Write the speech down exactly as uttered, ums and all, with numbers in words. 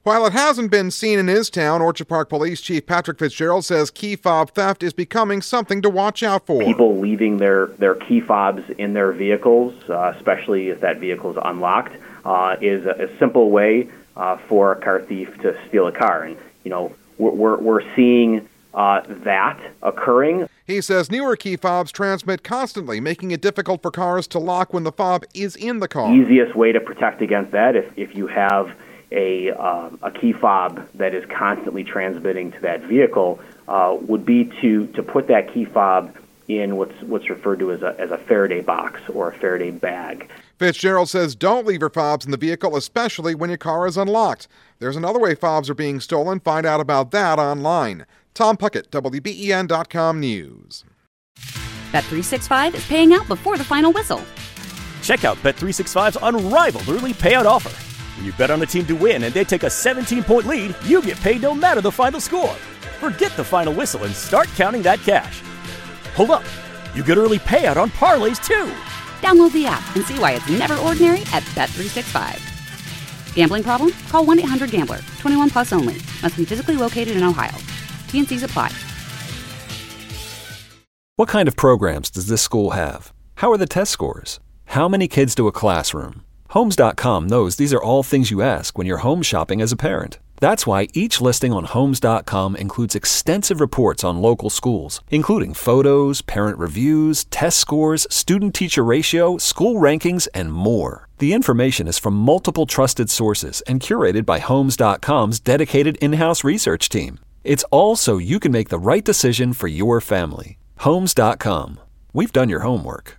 While it hasn't been seen in his town, Orchard Park Police Chief Patrick Fitzgerald says key fob theft is becoming something to watch out for. People leaving their, their key fobs in their vehicles, uh, especially if that vehicle is unlocked, uh, is a, a simple way uh, for a car thief to steal a car. And, you know, we're, we're, we're seeing uh, that occurring. He says newer key fobs transmit constantly, making it difficult for cars to lock when the fob is in the car. Easiest way to protect against that, if, if you have a, uh, a key fob that is constantly transmitting to that vehicle, uh, would be to, to put that key fob in what's what's referred to as a, as a Faraday box or a Faraday bag. Fitzgerald says don't leave your fobs in the vehicle, especially when your car is unlocked. There's another way fobs are being stolen. Find out about that online. Tom Puckett, W B E N dot com News. Bet three sixty-five is paying out before the final whistle. Check out Bet three sixty-five's unrivaled early payout offer. When you bet on a team to win and they take a seventeen-point lead, you get paid no matter the final score. Forget the final whistle and start counting that cash. Hold up. You get early payout on parlays, too. Download the app and see why it's never ordinary at Bet three sixty-five. Gambling problem? Call one eight hundred gambler. twenty-one plus only. Must be physically located in Ohio. T and Cs apply. What kind of programs does this school have? How are the test scores? How many kids do a classroom? Homes dot com knows these are all things you ask when you're home shopping as a parent. That's why each listing on Homes dot com includes extensive reports on local schools, including photos, parent reviews, test scores, student-teacher ratio, school rankings, and more. The information is from multiple trusted sources and curated by Homes dot com's dedicated in-house research team. It's all so you can make the right decision for your family. Homes dot com. We've done your homework.